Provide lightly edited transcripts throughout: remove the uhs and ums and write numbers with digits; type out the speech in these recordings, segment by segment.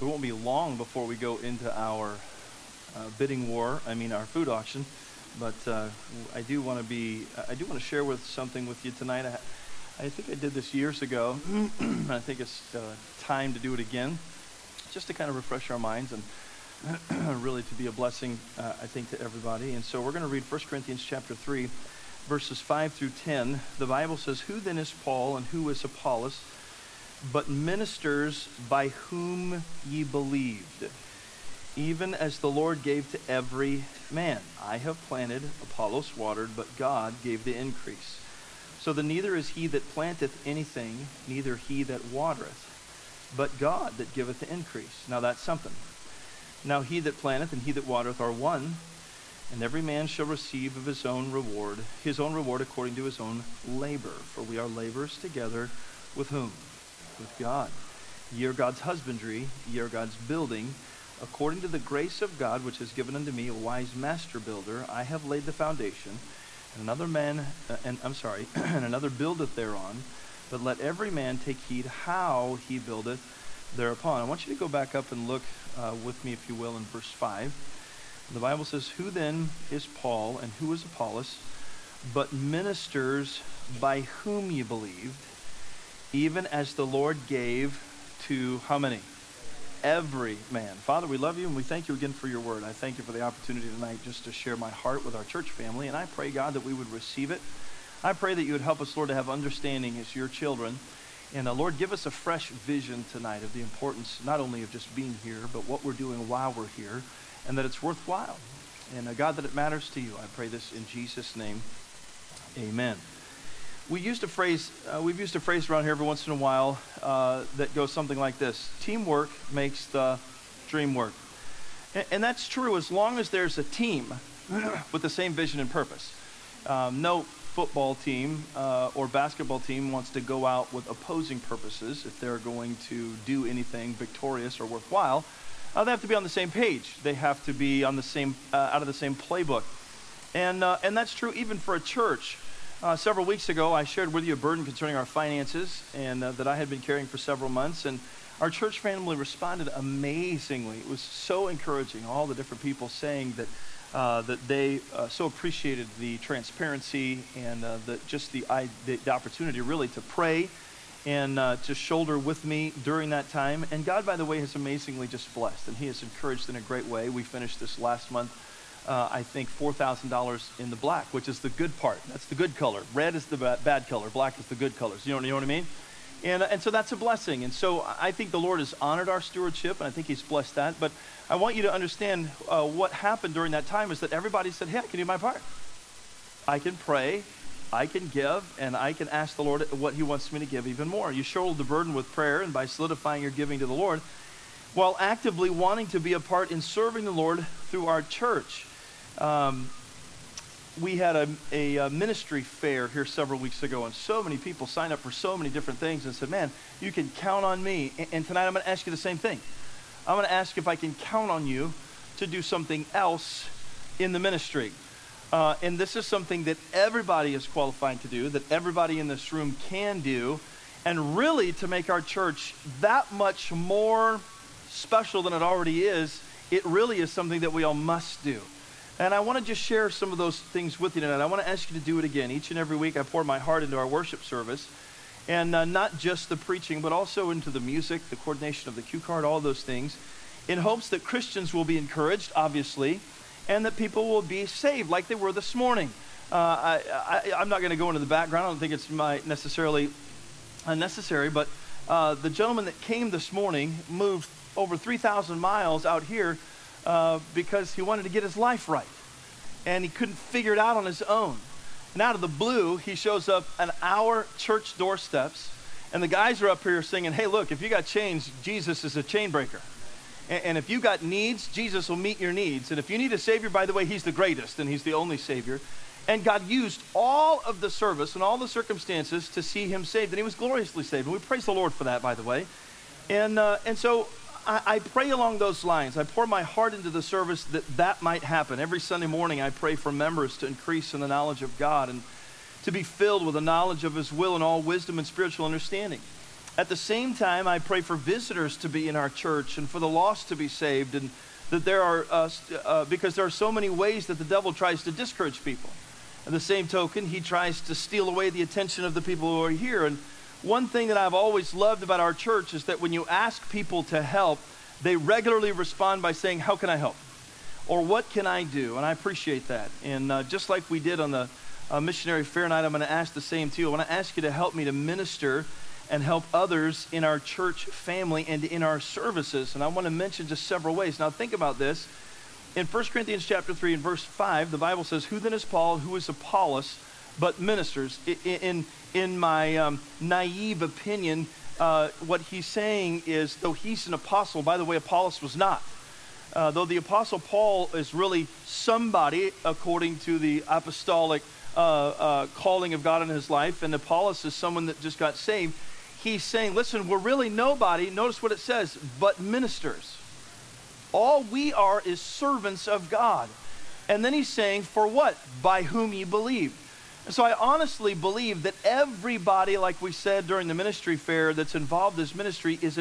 it won't be long before we go into our bidding war. Our food auction. But I do want to share something with you tonight. I think I did this years ago. I think it's time to do it again, just to kind of refresh our minds and really to be a blessing, I think, to everybody. And so we're going to read 1 Corinthians chapter 3, verses 5 through 10. The Bible says, "Who then is Paul and who is Apollos, but ministers by whom ye believed, even as the Lord gave to every man. I have planted, Apollos watered, but God gave the increase. So that neither is he that planteth anything, neither he that watereth, but God that giveth the increase." Now that's something. "Now he that planteth and he that watereth are one, and every man shall receive of his own reward according to his own labor. For we are laborers together with whom? With God. Ye are God's husbandry, ye are God's building. According to the grace of God, which is given unto me, a wise master builder, I have laid the foundation, and another buildeth thereon. But let every man take heed how he buildeth thereupon." I want you to go back up and look with me, if you will, in verse 5. The Bible says, "Who then is Paul and who is Apollos, but ministers by whom ye believed, even as the Lord gave to" how many? Every man. Father, we love you and we thank you again for your word. I thank you for the opportunity tonight just to share my heart with our church family, and I pray, God, that we would receive it. I pray that you would help us, Lord, to have understanding as your children. And Lord, give us a fresh vision tonight of the importance not only of just being here, but what we're doing while we're here, and that it's worthwhile. And God, that it matters to you. I pray this in Jesus' name. Amen. We've used a phrase around here every once in a while that goes something like this: teamwork makes the dream work. And that's true as long as there's a team with the same vision and purpose. No football team or basketball team wants to go out with opposing purposes if they're going to do anything victorious or worthwhile. They have to be on the same page. They have to be on the same out of the same playbook. And that's true even for a church. Several weeks ago, I shared with you a burden concerning our finances and that I had been carrying for several months. And our church family responded amazingly. It was so encouraging, all the different people saying that they so appreciated the transparency and the opportunity really to pray and to shoulder with me during that time. And God, by the way, has amazingly just blessed, and he has encouraged in a great way. We finished this last month, I think, $4,000 in the black, which is the good part. That's the good color. Red is the bad color. Black is the good colors. You know what I mean? And so that's a blessing. And so I think the Lord has honored our stewardship, and I think he's blessed that. But I want you to understand what happened during that time is that everybody said, "Hey, I can do my part. I can pray, I can give, and I can ask the Lord what he wants me to give even more." You shoulder the burden with prayer and by solidifying your giving to the Lord, while actively wanting to be a part in serving the Lord through our church. We had a ministry fair here several weeks ago, and so many people signed up for so many different things and said, "Man, you can count on me." And tonight I'm going to ask you the same thing. I'm going to ask if I can count on you to do something else in the ministry. And this is something that everybody is qualified to do, that everybody in this room can do, and really to make our church that much more special than it already is, it really is something that we all must do. And I want to just share some of those things with you tonight. I want to ask you to do it again. Each and every week I pour my heart into our worship service, and not just the preaching, but also into the music, the coordination of the cue card, all those things, in hopes that Christians will be encouraged, obviously, and that people will be saved like they were this morning. I'm not going to go into the background. I don't think it's necessarily unnecessary, but the gentleman that came this morning moved over 3,000 miles out here because he wanted to get his life right, and he couldn't figure it out on his own. And out of the blue, he shows up on our church doorsteps, and the guys are up here singing, "Hey, look, if you got chains, Jesus is a chain breaker. And if you got needs, Jesus will meet your needs. And if you need a Savior, by the way, he's the greatest, and he's the only Savior." And God used all of the service and all the circumstances to see him saved, and he was gloriously saved. And we praise the Lord for that, by the way. And so I pray along those lines. I pour my heart into the service that might happen. Every Sunday morning I pray for members to increase in the knowledge of God and to be filled with the knowledge of his will and all wisdom and spiritual understanding. At the same time, I pray for visitors to be in our church and for the lost to be saved, and that there are, because there are so many ways that the devil tries to discourage people. At the same token, he tries to steal away the attention of the people who are here. And one thing that I've always loved about our church is that when you ask people to help, they regularly respond by saying, how can I help? Or what can I do? And I appreciate that. And just like we did on the missionary fair night, I'm going to ask the same to you. I want to ask you to help me to minister and help others in our church family and in our services. And I want to mention just several ways. Now think about this. In 1 Corinthians chapter 3 and verse 5, the Bible says, who then is Paul, who is Apollos, but ministers? In my naive opinion, what he's saying is, though he's an apostle, by the way, Apollos was not. Though the apostle Paul is really somebody according to the apostolic calling of God in his life, and Apollos is someone that just got saved, he's saying, listen, we're really nobody. Notice what it says, but ministers. All we are is servants of God. And then he's saying, for what? By whom you believe. And so I honestly believe that everybody, like we said during the ministry fair, that's involved in ministry, is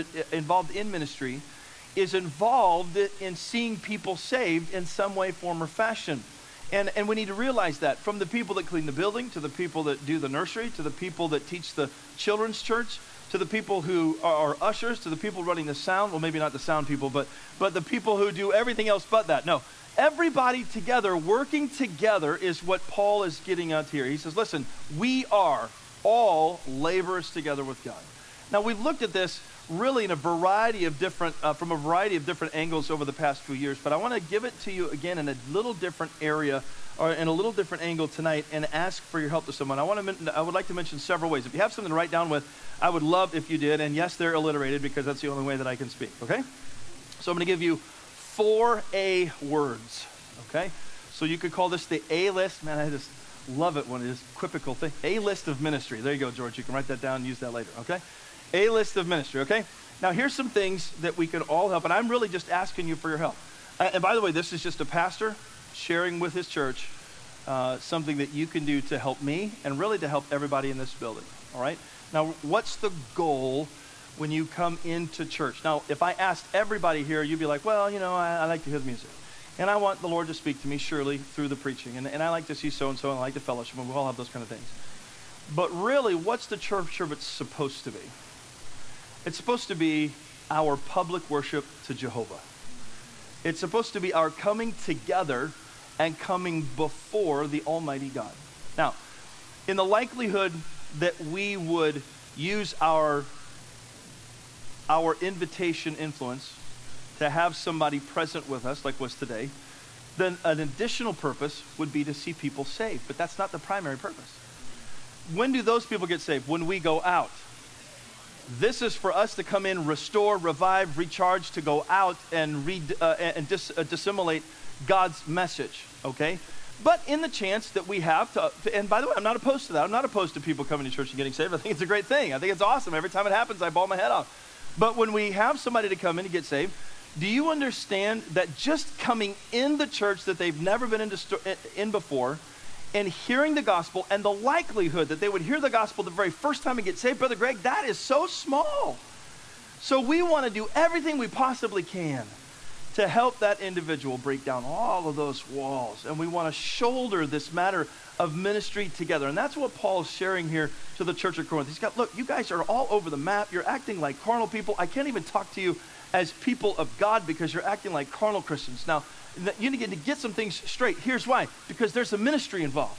involved in seeing people saved in some way, form, or fashion. And we need to realize that, from the people that clean the building, to the people that do the nursery, to the people that teach the children's church, to the people who are ushers, to the people running the sound. Well, maybe not the sound people, but the people who do everything else but that. No, everybody together, working together, is what Paul is getting at here. He says, listen, we are all laborers together with God. Now, we've looked at this really in a variety of different, from a variety of different angles over the past few years, but I want to give it to you again in a little different area, or in a little different angle tonight, and ask for your help to someone. I would like to mention several ways. If you have something to write down with, I would love if you did, and yes, they're alliterated because that's the only way that I can speak, okay? So I'm going to give you 4 A words, okay? So you could call this the A list. Man, I just love it when it is quipical thing. A list of ministry. There you go, George. You can write that down and use that later, okay? A list of ministry, okay? Now, here's some things that we can all help, and I'm really just asking you for your help. And by the way, this is just a pastor sharing with his church something that you can do to help me and really to help everybody in this building, all right? Now, what's the goal when you come into church? Now, if I asked everybody here, you'd be like, well, you know, I like to hear the music. And I want the Lord to speak to me, surely, through the preaching. And I like to see so-and-so, and I like the fellowship, and we all have those kind of things. But really, what's the church service supposed to be? It's supposed to be our public worship to Jehovah. It's supposed to be our coming together and coming before the Almighty God. Now, in the likelihood that we would use our invitation influence to have somebody present with us, like was today, then an additional purpose would be to see people saved. But that's not the primary purpose. When do those people get saved? When we go out. This is for us to come in, restore, revive, recharge, to go out and disseminate God's message, okay? But in the chance that we have to, and by the way, I'm not opposed to that. I'm not opposed to people coming to church and getting saved. I think it's a great thing. I think it's awesome. Every time it happens, I bawl my head off. But when we have somebody to come in and get saved, do you understand that just coming in the church that they've never been in before, and hearing the gospel, and the likelihood that they would hear the gospel the very first time and get saved, Brother Greg, that is so small. So we want to do everything we possibly can to help that individual break down all of those walls. And we want to shoulder this matter of ministry together. And that's what Paul is sharing here to the church of Corinth. He's got, look, you guys are all over the map. You're acting like carnal people. I can't even talk to you as people of God because you're acting like carnal Christians. Now, you need to get some things straight. Here's why. Because there's a ministry involved.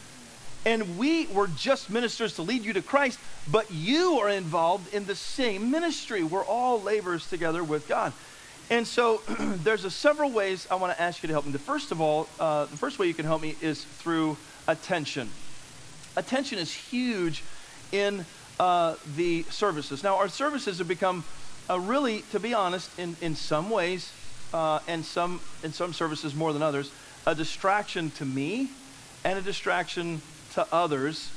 And we were just ministers to lead you to Christ, but you are involved in the same ministry. We're all laborers together with God. And so there's several ways I want to ask you to help me. The first way you can help me is through attention. Attention is huge in the services. Now, our services have become really, to be honest, in some ways, and in some services more than others, a distraction to me and a distraction to others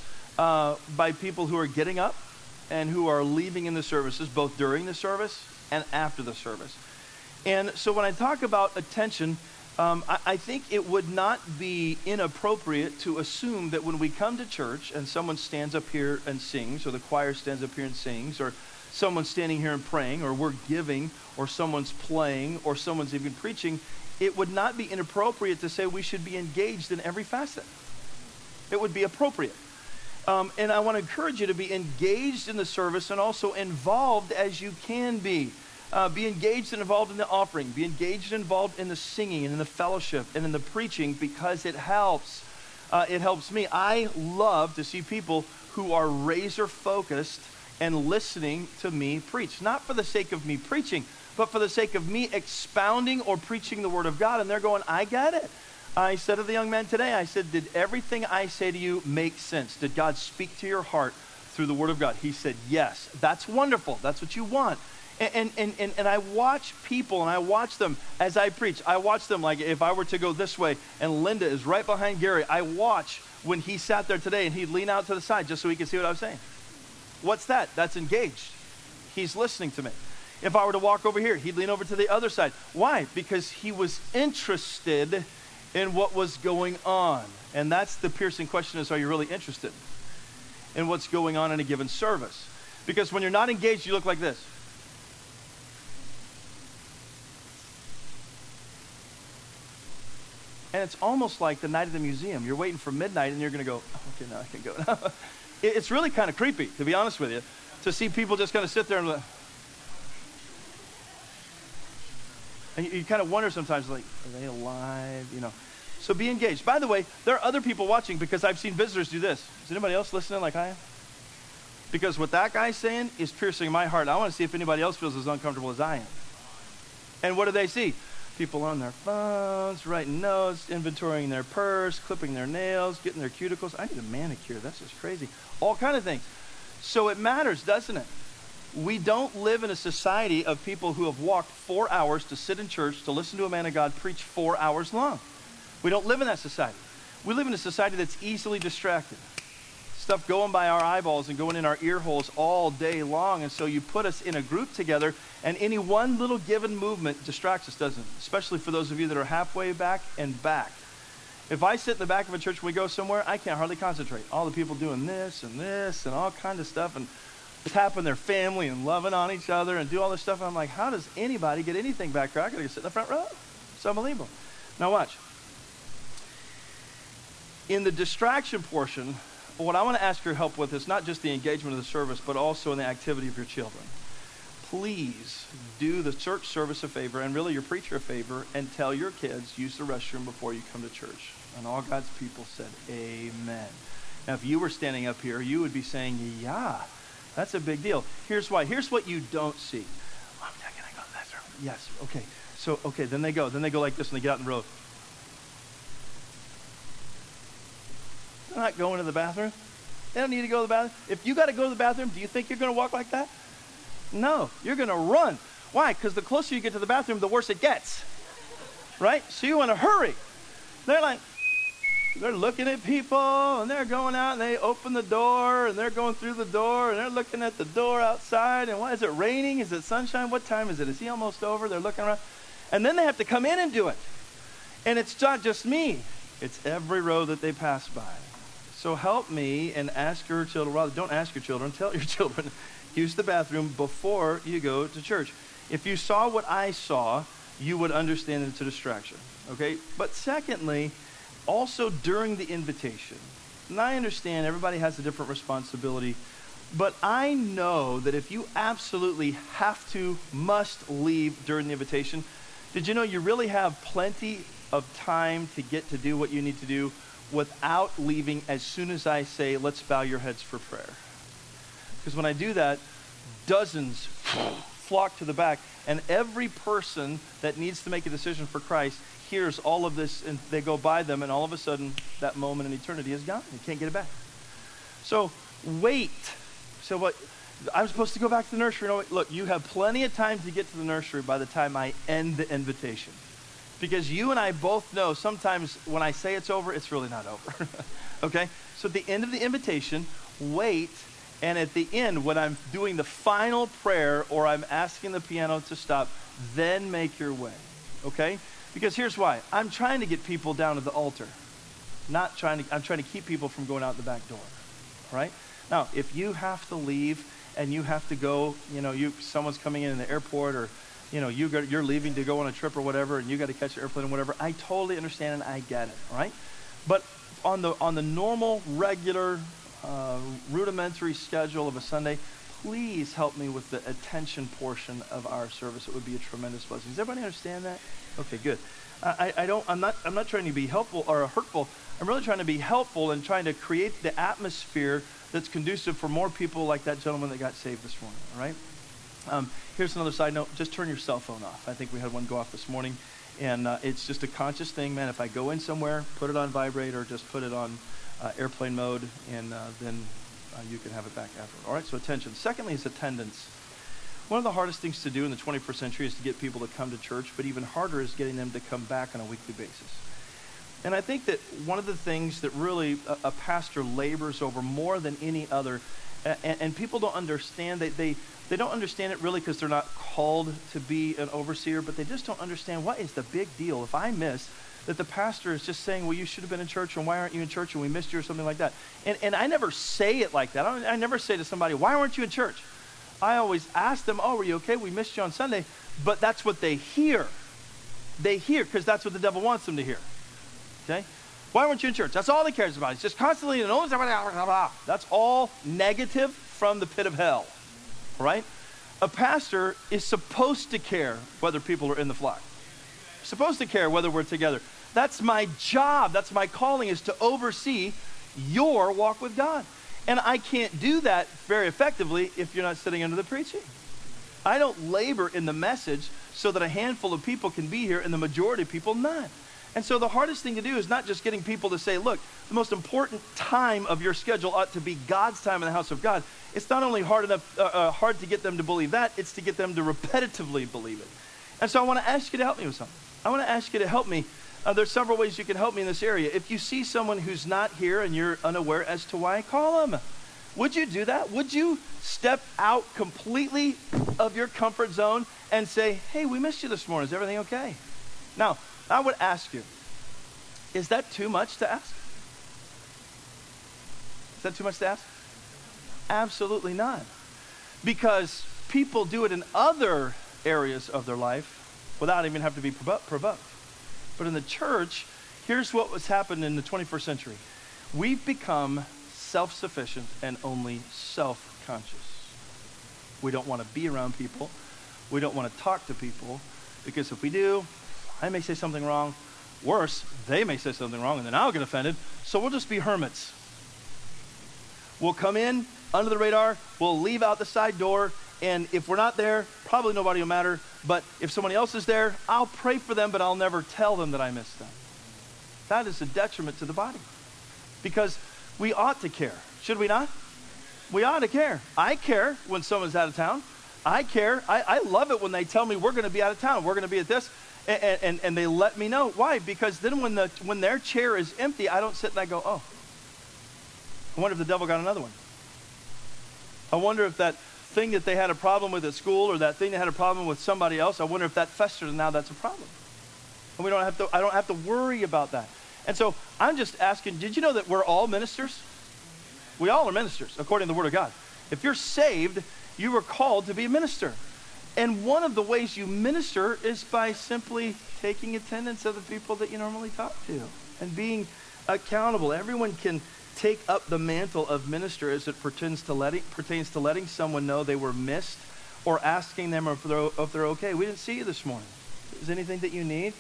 by people who are getting up and who are leaving in the services, both during the service and after the service. And so when I talk about attention, I think it would not be inappropriate to assume that when we come to church and someone stands up here and sings, or the choir stands up here and sings, or someone's standing here and praying, or we're giving, or someone's playing, or someone's even preaching, it would not be inappropriate to say we should be engaged in every facet. It would be appropriate. And I want to encourage you to be engaged in the service and also involved as you can be. Be engaged and involved in the offering. Be engaged and involved in the singing and in the fellowship and in the preaching, because it helps. It helps me. I love to see people who are razor focused and listening to me preach. Not for the sake of me preaching, but for the sake of me expounding or preaching the Word of God. And they're going, I get it. I said to the young man today, I said, did everything I say to you make sense? Did God speak to your heart through the Word of God? He said, yes. That's wonderful. That's what you want. And I watch people, and I watch them as I preach. I watch them like if I were to go this way and Linda is right behind Gary, I watch when he sat there today and he'd lean out to the side just so he could see what I was saying. What's that? That's engaged. He's listening to me. If I were to walk over here, he'd lean over to the other side. Why? Because he was interested in what was going on. And that's the piercing question, is, are you really interested in what's going on in a given service? Because when you're not engaged, you look like this. And it's almost like the night of the museum. You're waiting for midnight and you're going to go, oh, okay, now I can go. It's really kind of creepy, to be honest with you, to see people just kind of sit there and you kind of wonder sometimes, like, are they alive? You know. So be engaged. By the way, there are other people watching, because I've seen visitors do this. Is anybody else listening like I am? Because what that guy's saying is piercing my heart. I want to see if anybody else feels as uncomfortable as I am. And what do they see? People on their phones, writing notes, inventorying their purse, clipping their nails, getting their cuticles. I need a manicure. That's just crazy. All kind of things. So it matters, doesn't it? We don't live in a society of people who have walked 4 hours to sit in church to listen to a man of God preach 4 hours long. We don't live in that society. We live in a society that's easily distracted. Stuff going by our eyeballs and going in our ear holes all day long. And so you put us in a group together, and any one little given movement distracts us, doesn't it? Especially for those of you that are halfway back and back. If I sit in the back of a church and we go somewhere, I can't hardly concentrate. All the people doing this and all kinds of stuff, and tapping their family and loving on each other and do all this stuff. And I'm like, how does anybody get anything back there? I gotta sit in the front row. It's unbelievable. Now watch. In the distraction portion, what I want to ask your help with is not just the engagement of the service, but also in the activity of your children. Please do the church service a favor, and really your preacher a favor, and tell your kids, use the restroom before you come to church. And all God's people said, amen. Now, if you were standing up here, you would be saying, yeah, that's a big deal. Here's why. Here's what you don't see. Mom, Dad, can I go to the bathroom? Yes, okay. So, okay, then they go. Then they go like this, and they get out in the road. They're not going to the bathroom. They don't need to go to the bathroom. If you got to go to the bathroom, do you think you're going to walk like that? No, you're going to run. Why? Because the closer you get to the bathroom, the worse it gets. Right? So you want to hurry. They're looking at people, and they're going out, and they open the door, and they're going through the door, and they're looking at the door outside, and what, is it raining? Is it sunshine? What time is it? Is he almost over? They're looking around. And then they have to come in and do it. And it's not just me. It's every row that they pass by. So help me and ask your children, rather don't ask your children, tell your children, use the bathroom before you go to church. If you saw what I saw, you would understand it's a distraction, okay? But secondly, also during the invitation, and I understand everybody has a different responsibility, but I know that if you absolutely must leave during the invitation, did you know you really have plenty of time to get to do what you need to do without leaving as soon as I say, let's bow your heads for prayer? Because when I do that, dozens flock to the back, and every person that needs to make a decision for Christ hears all of this, and they go by them, and all of a sudden, that moment in eternity is gone. You can't get it back. So wait. So what? I'm supposed to go back to the nursery. No, look, you have plenty of time to get to the nursery by the time I end the invitation. Because you and I both know sometimes when I say it's over, it's really not over. Okay? So at the end of the invitation, wait. And at the end, when I'm doing the final prayer or I'm asking the piano to stop, then make your way. Okay? Because here's why. I'm trying to get people down to the altar. I'm trying to keep people from going out the back door. Right? Now, if you have to leave and you have to go, someone's coming in the airport, or you're leaving to go on a trip or whatever, and you got to catch the airplane or whatever. I totally understand and I get it, right? But on the normal, regular, rudimentary schedule of a Sunday, please help me with the attention portion of our service. It would be a tremendous blessing. Does everybody understand that? Okay, good. I'm not trying to be helpful or hurtful. I'm really trying to be helpful and trying to create the atmosphere that's conducive for more people like that gentleman that got saved this morning, all right? Here's another side note. Just turn your cell phone off. I think we had one go off this morning, and it's just a conscious thing, man. If I go in somewhere, put it on vibrate or just put it on airplane mode, and then you can have it back after. All right, so attention. Secondly is attendance. One of the hardest things to do in the 21st century is to get people to come to church, but even harder is getting them to come back on a weekly basis. And I think that one of the things that really a pastor labors over more than any other, and people don't understand, they don't understand it really because they're not called to be an overseer, but they just don't understand what is the big deal if I miss that the pastor is just saying, well, you should have been in church, and why aren't you in church, and we missed you, or something like that. And I never say it like that. I never say to somebody, why weren't you in church? I always ask them, oh, were you okay? We missed you on Sunday. But that's what they hear. They hear because that's what the devil wants them to hear. Okay? Why weren't you in church? That's all he cares about. He's just constantly, that's all negative from the pit of hell. Right? A pastor is supposed to care whether people are in the flock. Supposed to care whether we're together. That's my job. That's my calling, is to oversee your walk with God. And I can't do that very effectively if you're not sitting under the preaching. I don't labor in the message so that a handful of people can be here and the majority of people not. And so the hardest thing to do is not just getting people to say, look, the most important time of your schedule ought to be God's time in the house of God. It's not only hard to get them to believe that, it's to get them to repetitively believe it. And so I want to ask you to help me with something. I want to ask you to help me. There's several ways you can help me in this area. If you see someone who's not here and you're unaware as to why, call them. Would you do that? Would you step out completely of your comfort zone and say, hey, we missed you this morning. Is everything okay? Now, I would ask you, is that too much to ask? Is that too much to ask? Absolutely not. Because people do it in other areas of their life without even having to be provoked. But in the church, here's what was happened in the 21st century. We've become self-sufficient and only self-conscious. We don't want to be around people. We don't want to talk to people, because if we do, I may say something wrong. Worse, they may say something wrong, and then I'll get offended. So we'll just be hermits. We'll come in under the radar. We'll leave out the side door. And if we're not there, probably nobody will matter. But if somebody else is there, I'll pray for them, but I'll never tell them that I missed them. That is a detriment to the body. Because we ought to care. Should we not? We ought to care. I care when someone's out of town. I care. I love it when they tell me we're going to be out of town. We're going to be at this. And they let me know. Why? Because then when their chair is empty, I don't sit and I go, oh, I wonder if the devil got another one. I wonder if that thing that they had a problem with at school, or that thing they had a problem with somebody else, I wonder if that festered and now that's a problem. And I don't have to worry about that. And so I'm just asking, did you know that we're all ministers? We all are ministers, according to the Word of God. If you're saved, you were called to be a minister. And one of the ways you minister is by simply taking attendance of the people that you normally talk to and being accountable. Everyone can take up the mantle of minister as it pertains to letting someone know they were missed, or asking them if they're okay. We didn't see you this morning. Is there anything that you need?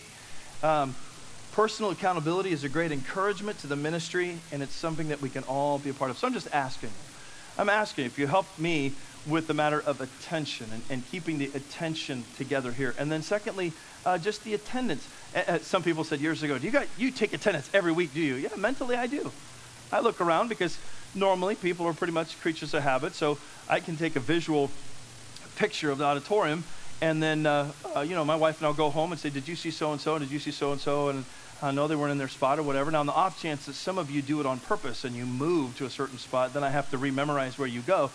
Personal accountability is a great encouragement to the ministry, and it's something that we can all be a part of. So I'm just asking. I'm asking if you help me with the matter of attention and keeping the attention together here. And then secondly, just the attendance. Some people said years ago, you take attendance every week, do you? Yeah, mentally I do. I look around because normally people are pretty much creatures of habit, so I can take a visual picture of the auditorium, and then, my wife and I'll go home and say, did you see so-and-so, and did you see so-and-so, and I know they weren't in their spot or whatever. Now, on the off chance that some of you do it on purpose and you move to a certain spot, then I have to rememorize where you go.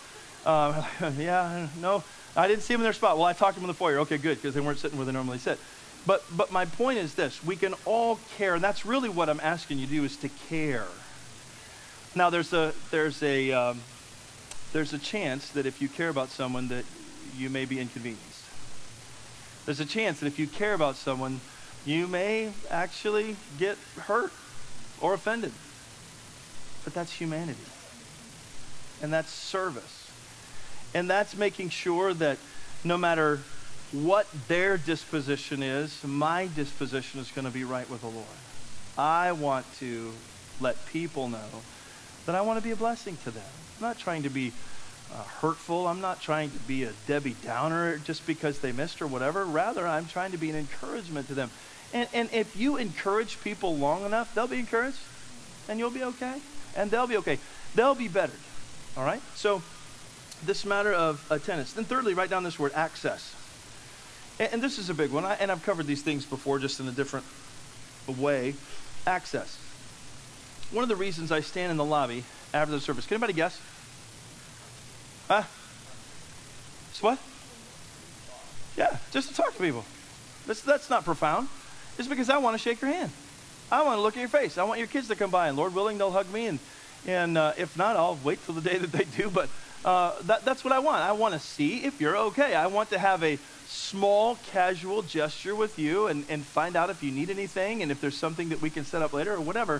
No, I didn't see them in their spot. Well, I talked to them in the foyer. Okay, good, because they weren't sitting where they normally sit. But my point is this. We can all care, and that's really what I'm asking you to do, is to care. Now, there's a there's a chance that if you care about someone that you may be inconvenienced. There's a chance that if you care about someone, you may actually get hurt or offended. But that's humanity. And that's service. And that's making sure that no matter what their disposition is, my disposition is going to be right with the Lord. I want to let people know that I want to be a blessing to them. I'm not trying to be hurtful. I'm not trying to be a Debbie Downer just because they missed or whatever. Rather, I'm trying to be an encouragement to them. And if you encourage people long enough, they'll be encouraged, and you'll be okay, and they'll be okay. They'll be bettered, all right? So this matter of attendance. Then thirdly, write down this word, access. And this is a big one, and I've covered these things before just in a different way. Access. One of the reasons I stand in the lobby after the service, can anybody guess? Huh? It's what? Yeah, just to talk to people. That's not profound. It's because I want to shake your hand. I want to look at your face. I want your kids to come by, and Lord willing, they'll hug me. And if not, I'll wait till the day that they do. But that's what I want. I want to see if you're okay. I want to have a small, casual gesture with you and find out if you need anything and if there's something that we can set up later or whatever.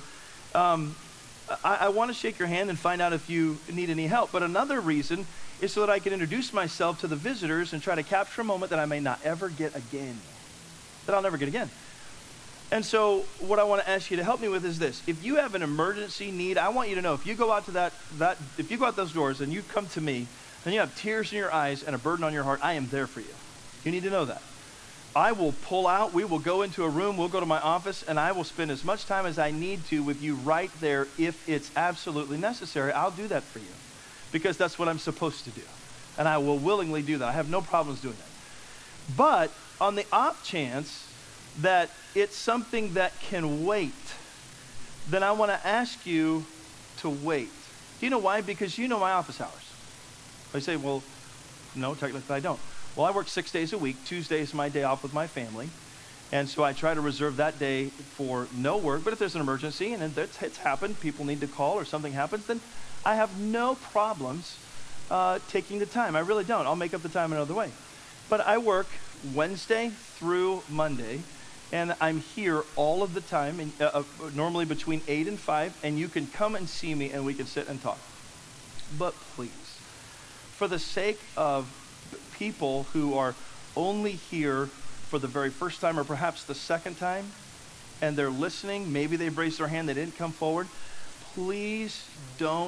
I want to shake your hand and find out if you need any help. But another reason is so that I can introduce myself to the visitors and try to capture a moment that I may not ever get again. That I'll never get again. And so what I want to ask you to help me with is this. If you have an emergency need, I want you to know, if you go out to if you go out those doors and you come to me and you have tears in your eyes and a burden on your heart, I am there for you. You need to know that. I will pull out, we will go into a room, we'll go to my office, and I will spend as much time as I need to with you right there if it's absolutely necessary. I'll do that for you because that's what I'm supposed to do. And I will willingly do that. I have no problems doing that. But on the off chance that it's something that can wait, then I want to ask you to wait. Do you know why? Because you know my office hours. I say, well, no, technically I don't. Well, I work 6 days a week. Tuesday is my day off with my family. And so I try to reserve that day for no work. But if there's an emergency and it's happened, people need to call or something happens, then I have no problems taking the time. I really don't. I'll make up the time another way. But I work Wednesday through Monday, and I'm here all of the time, and, normally between 8 and 5, and you can come and see me and we can sit and talk. But please, for the sake of people who are only here for the very first time or perhaps the second time, and they're listening, maybe they've raised their hand, they didn't come forward, please don't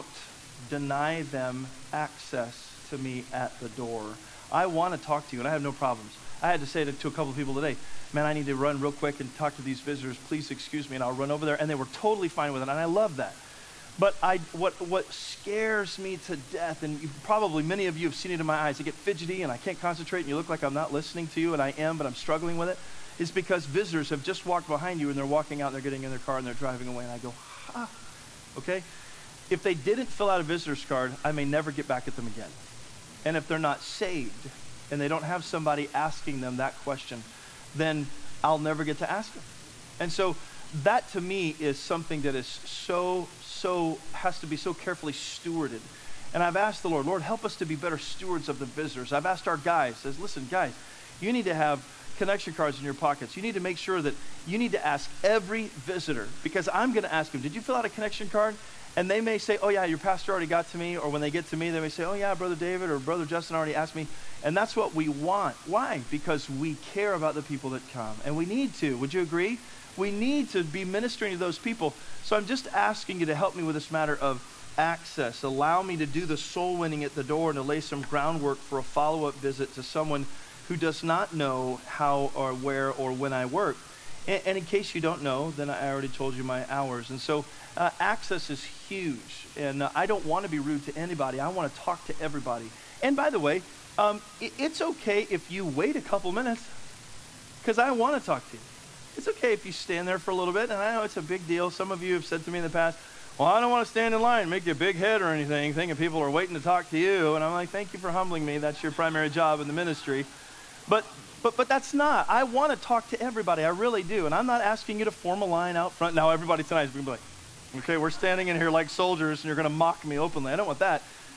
deny them access to me at the door. I want to talk to you, and I have no problems. I had to say to a couple of people today, man, I need to run real quick and talk to these visitors. Please excuse me, and I'll run over there. And they were totally fine with it, and I love that. But what scares me to death, and probably many of you have seen it in my eyes, I get fidgety and I can't concentrate and you look like I'm not listening to you, and I am, but I'm struggling with it, is because visitors have just walked behind you and they're walking out and they're getting in their car and they're driving away, and I go, ha, okay? If they didn't fill out a visitor's card, I may never get back at them again. And if they're not saved and they don't have somebody asking them that question, then I'll never get to ask them. And so that to me is something that is so has to be so carefully stewarded. And I've asked the Lord, help us to be better stewards of the visitors. I've asked our guys, says, listen, guys, you need to have connection cards in your pockets. You need to make sure that you need to ask every visitor, because I'm going to ask them, did you fill out a connection card? And they may say, oh yeah, your pastor already got to me. Or when they get to me, they may say, oh yeah, Brother David or Brother Justin already asked me. And that's what we want. Why? Because we care about the people that come. And we need to. Would you agree? We need to be ministering to those people. So I'm just asking you to help me with this matter of access. Allow me to do the soul winning at the door and to lay some groundwork for a follow-up visit to someone who does not know how or where or when I work. And in case you don't know, then I already told you my hours. And so access is huge. And I don't want to be rude to anybody. I want to talk to everybody. And by the way, it's okay if you wait a couple minutes, because I want to talk to you. It's okay if you stand there for a little bit, and I know it's a big deal. Some of you have said to me in the past, well, I don't want to stand in line and make you a big head or anything, thinking people are waiting to talk to you. And I'm like, thank you for humbling me. That's your primary job in the ministry. But that's not. I want to talk to everybody. I really do. And I'm not asking you to form a line out front. Now, everybody tonight is going to be like, okay, we're standing in here like soldiers, and you're going to mock me openly. I don't want that.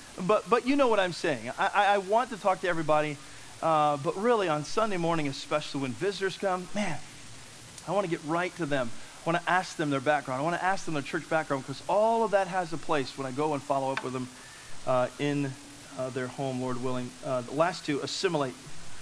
But you know what I'm saying. I want to talk to everybody, but really on Sunday morning, especially when visitors come, man, I want to get right to them. I want to ask them their background. I want to ask them their church background, because all of that has a place when I go and follow up with them in their home, Lord willing. The last two, assimilate.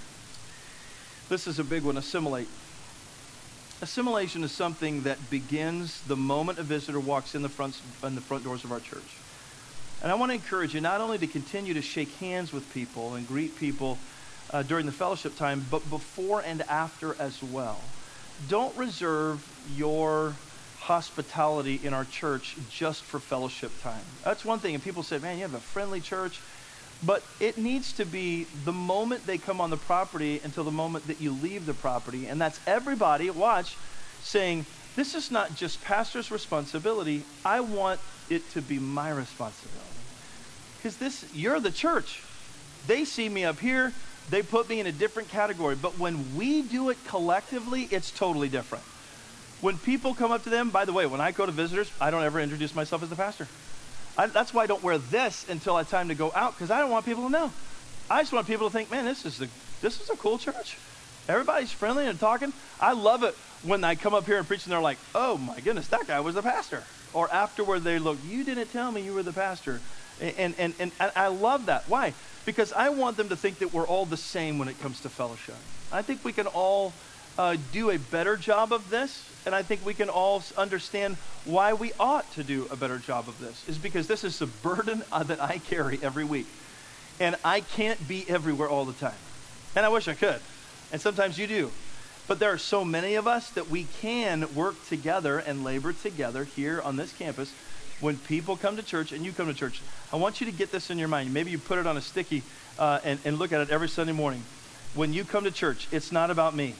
This is a big one, assimilate. Assimilation is something that begins the moment a visitor walks in the front doors of our church. And I want to encourage you not only to continue to shake hands with people and greet people during the fellowship time, but before and after as well. Don't reserve your hospitality in our church just for fellowship time. That's one thing. And people say, man, you have a friendly church. But it needs to be the moment they come on the property until the moment that you leave the property. And that's everybody, watch, saying, this is not just pastor's responsibility. I want it to be my responsibility. Because you're the church. They see me up here. They put me in a different category. But when we do it collectively, it's totally different. When people come up to them, by the way, when I go to visitors, I don't ever introduce myself as the pastor. That's why I don't wear this until it's time to go out, because I don't want people to know. I just want people to think, man, this is a cool church. Everybody's friendly and talking. I love it when I come up here and preach and they're like, oh my goodness, that guy was the pastor. Or afterward they look, you didn't tell me you were the pastor. And I love that. Why? Because I want them to think that we're all the same when it comes to fellowship. I think we can all do a better job of this. And I think we can all understand why we ought to do a better job of this. Is because this is the burden that I carry every week. And I can't be everywhere all the time. And I wish I could. And sometimes you do. But there are so many of us that we can work together and labor together here on this campus. When people come to church and you come to church, I want you to get this in your mind. Maybe you put it on a sticky and look at it every Sunday morning. When you come to church, it's not about me.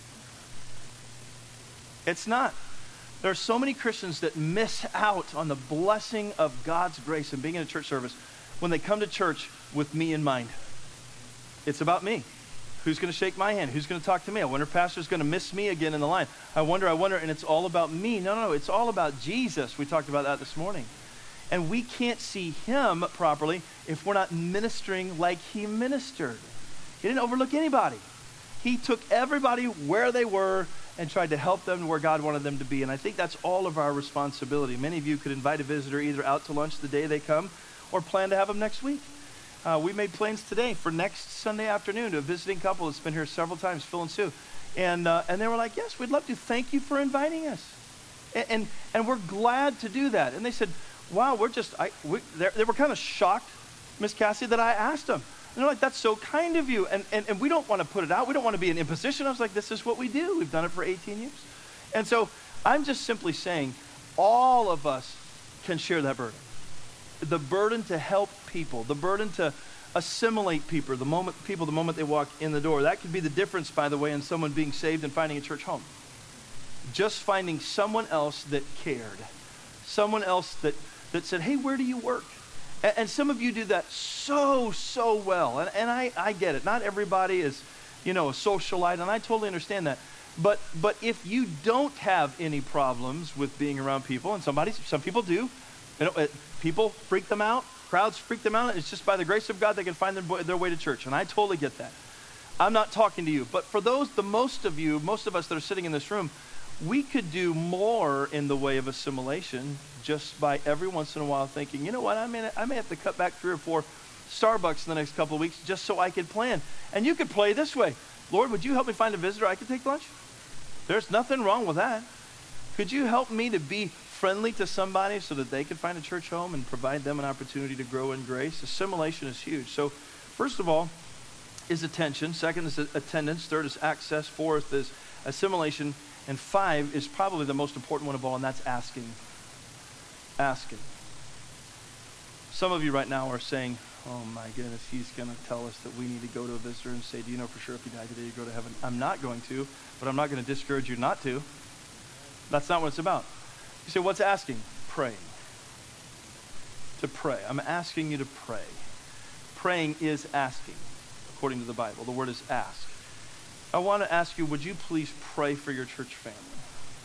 It's not. There are so many Christians that miss out on the blessing of God's grace and being in a church service when they come to church with me in mind. It's about me. Who's going to shake my hand? Who's going to talk to me? I wonder if pastor's going to miss me again in the line. I wonder, and it's all about me. No, it's all about Jesus. We talked about that this morning. And we can't see him properly if we're not ministering like he ministered. He didn't overlook anybody. He took everybody where they were and tried to help them where God wanted them to be. And I think that's all of our responsibility. Many of you could invite a visitor either out to lunch the day they come or plan to have them next week. We made plans today for next Sunday afternoon to a visiting couple that's been here several times, Phil and Sue. And they were like, yes, we'd love to. Thank you for inviting us. And we're glad to do that. And they said, wow, they were kind of shocked, Miss Cassie, that I asked them. And they're like, that's so kind of you. And we don't want to put it out. We don't want to be an imposition. I was like, this is what we do. We've done it for 18 years. And so I'm just simply saying all of us can share that burden. The burden to help people. The burden to assimilate people the moment they walk in the door. That could be the difference, by the way, in someone being saved and finding a church home. Just finding someone else that cared. Someone else that said, hey, where do you work? And some of you do that so well. And I get it. Not everybody is, a socialite, and I totally understand that. But if you don't have any problems with being around people, and some people do, people freak them out, crowds freak them out, it's just by the grace of God they can find their way to church. And I totally get that. I'm not talking to you. But for most of us that are sitting in this room, we could do more in the way of assimilation just by every once in a while thinking, you know what, I may have to cut back 3 or 4 Starbucks in the next couple of weeks just so I could plan. And you could play this way. Lord, would you help me find a visitor I could take lunch? There's nothing wrong with that. Could you help me to be friendly to somebody so that they could find a church home and provide them an opportunity to grow in grace? Assimilation is huge. So first of all is attention. Second is attendance. Third is access. Fourth is assimilation. And 5 is probably the most important one of all, and that's asking. Asking. Some of you right now are saying, oh my goodness, he's going to tell us that we need to go to a visitor and say, do you know for sure if you die today you go to heaven? I'm not going to, but I'm not going to discourage you not to. That's not what it's about. You say, what's asking? Praying. To pray. I'm asking you to pray. Praying is asking, according to the Bible. The word is ask. I want to ask you, would you please pray for your church family?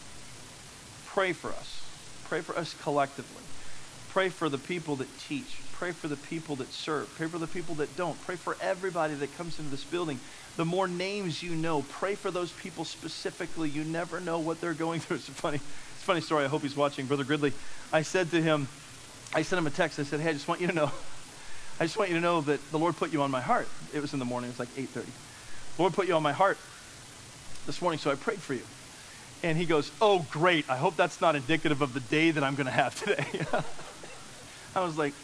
Pray for us. Pray for us collectively. Pray for the people that teach. pray for the people that serve. Pray for the people that don't. Pray for everybody that comes into this building. The more names you know, pray for those people specifically. You never know what they're going through. It's a funny story. I hope he's watching. Brother Gridley, I sent him a text. I said, hey, I just want you to know that the Lord put you on my heart. It was in the morning. It was like 8:30. The Lord put you on my heart this morning, so I prayed for you. And he goes, oh, great. I hope that's not indicative of the day that I'm going to have today. I was like,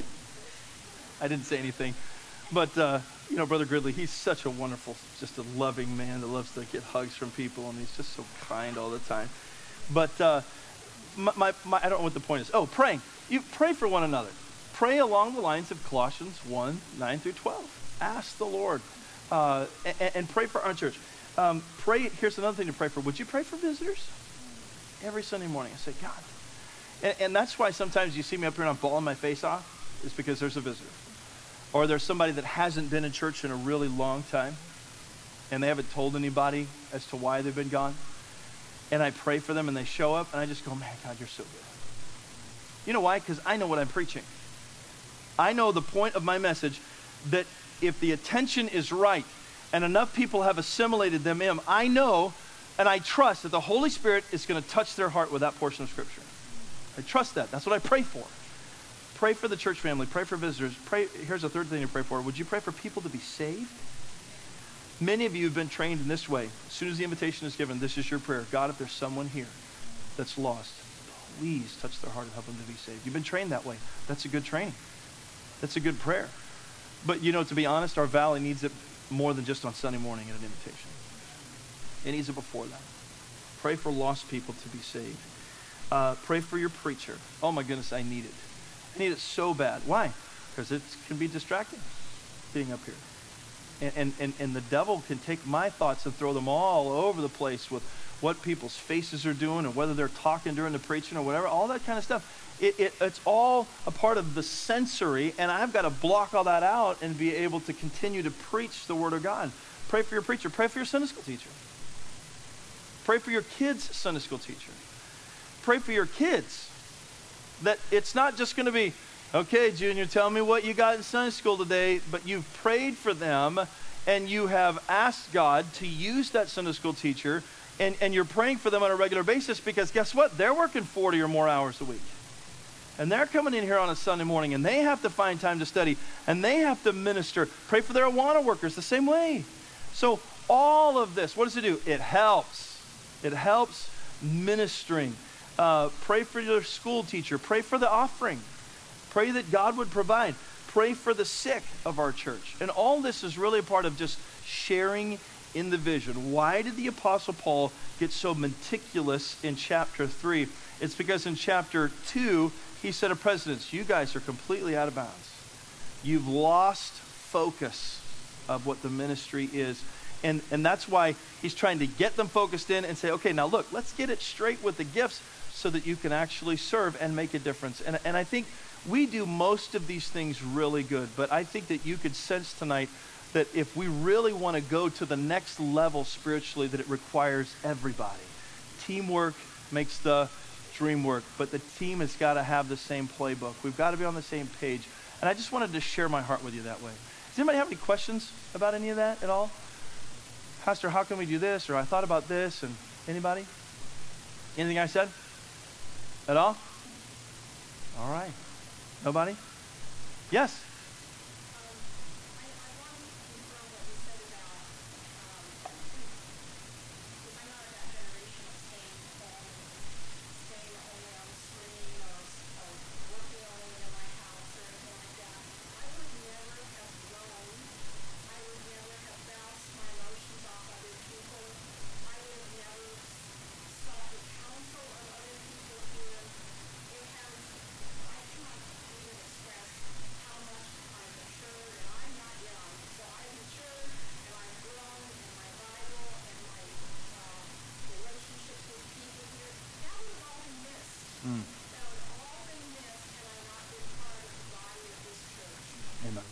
I didn't say anything. But, Brother Gridley, he's such a wonderful, just a loving man that loves to get hugs from people, and he's just so kind all the time. But I don't know what the point is. Oh, praying. You pray for one another. Pray along the lines of Colossians 1, 9 through 12. Ask the Lord. And pray for our church. Here's another thing to pray for. Would you pray for visitors? Every Sunday morning, I say, God. And that's why sometimes you see me up here and I'm bawling my face off, is because there's a visitor. Or there's somebody that hasn't been in church in a really long time, and they haven't told anybody as to why they've been gone. And I pray for them, and they show up, and I just go, man, God, you're so good. You know why? Because I know what I'm preaching. I know the point of my message, that if the attention is right, and enough people have assimilated them in, I know and I trust that the Holy Spirit is going to touch their heart with that portion of Scripture. I trust that. That's what I pray for. Pray for the church family. Pray for visitors. Here's a third thing to pray for. Would you pray for people to be saved? Many of you have been trained in this way. As soon as the invitation is given, this is your prayer. God, if there's someone here that's lost, please touch their heart and help them to be saved. You've been trained that way. That's a good training. That's a good prayer. But, to be honest, our valley needs it more than just on Sunday morning at an invitation. It needs it before that. Pray for lost people to be saved. Pray for your preacher. Oh my goodness, I need it. I need it so bad. Why? Because it can be distracting being up here. And the devil can take my thoughts and throw them all over the place with what people's faces are doing, and whether they're talking during the preaching or whatever, all that kind of stuff. It's all a part of the sensory, and I've got to block all that out and be able to continue to preach the Word of God. Pray for your preacher. Pray for your Sunday school teacher. Pray for your kids' Sunday school teacher. Pray for your kids. That it's not just going to be, okay, Junior, tell me what you got in Sunday school today, but you've prayed for them, and you have asked God to use that Sunday school teacher, and you're praying for them on a regular basis, because guess what? They're working 40 or more hours a week. And they're coming in here on a Sunday morning, and they have to find time to study, and they have to minister. Pray for their Awana workers the same way. So all of this, what does it do? It helps. It helps ministering. Pray for your school teacher. Pray for the offering. Pray that God would provide. Pray for the sick of our church. And all this is really a part of just sharing in the vision. Why did the Apostle Paul get so meticulous in chapter 3? It's because in chapter 2, he set a precedence. You guys are completely out of bounds. You've lost focus of what the ministry is. And that's why he's trying to get them focused in and say, okay, now look, let's get it straight with the gifts so that you can actually serve and make a difference. And I think we do most of these things really good. But I think that you could sense tonight that if we really want to go to the next level spiritually, that it requires everybody. Teamwork makes the dream work, but the team has got to have the same playbook. We've got to be on the same page. And I just wanted to share my heart with you that way. Does anybody have any questions about any of that at all? Pastor, how can we do this? Or I thought about this. And anybody? Anything I said? At all? All right. Nobody? Yes? Amen.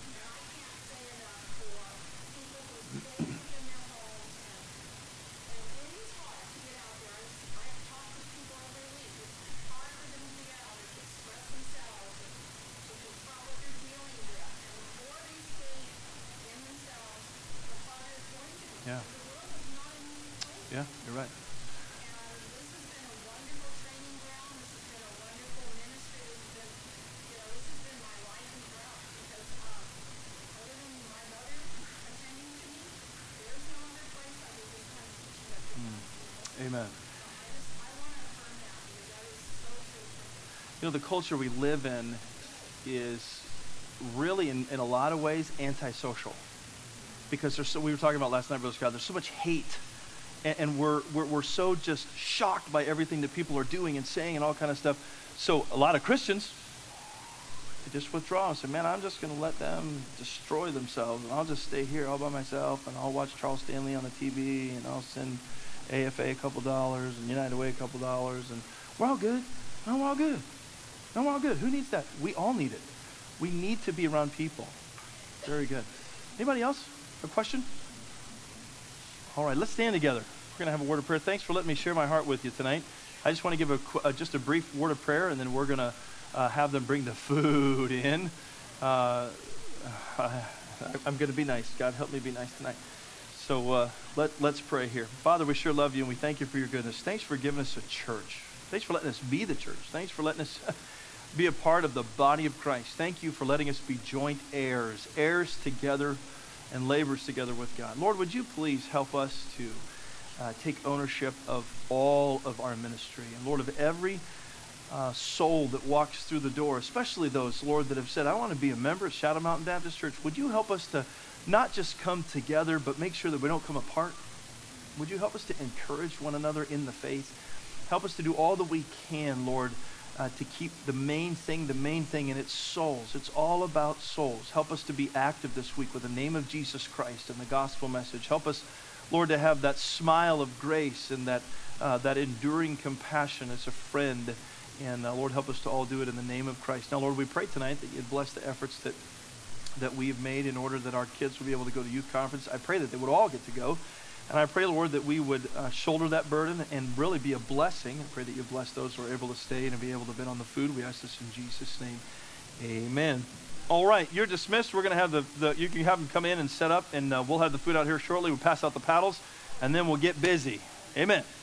Yeah, you're right. Amen. You know, the culture we live in is really, in a lot of ways, antisocial. Because we were talking about last night, Brother Scott, there's so much hate. And we're so just shocked by everything that people are doing and saying and all kind of stuff. So a lot of Christians, they just withdraw and say, man, I'm just going to let them destroy themselves. And I'll just stay here all by myself. And I'll watch Charles Stanley on the TV. And I'll send AFA a couple dollars and United Way a couple dollars. And we're all good. No, we're all good. No, we're all good. Who needs that? We all need it. We need to be around people. Very good. Anybody else? A question? All right, let's stand together. We're going to have a word of prayer. Thanks for letting me share my heart with you tonight. I just want to give just a brief word of prayer, and then we're going to have them bring the food in. I'm going to be nice. God, help me be nice tonight. So let's pray here. Father, we sure love you, and we thank you for your goodness. Thanks for giving us a church. Thanks for letting us be the church. Thanks for letting us be a part of the body of Christ. Thank you for letting us be joint heirs, heirs together and laborers together with God. Lord, would you please help us to take ownership of all of our ministry. And Lord, of every soul that walks through the door, especially those, Lord, that have said, I want to be a member of Shadow Mountain Baptist Church. Would you help us to not just come together, but make sure that we don't come apart? Would you help us to encourage one another in the faith? Help us to do all that we can, Lord, to keep the main thing, and it's souls. It's all about souls. Help us to be active this week with the name of Jesus Christ and the gospel message. Help us, Lord, to have that smile of grace and that enduring compassion as a friend. And Lord, help us to all do it in the name of Christ. Now, Lord, we pray tonight that you'd bless the efforts that we have made in order that our kids will be able to go to youth conference. I pray that they would all get to go. And I pray, Lord, that we would shoulder that burden and really be a blessing. I pray that you bless those who are able to stay and be able to be on the food. We ask this in Jesus' name. Amen. All right, you're dismissed. We're going to have you can have them come in and set up, and we'll have the food out here shortly. We'll pass out the paddles, and then we'll get busy. Amen.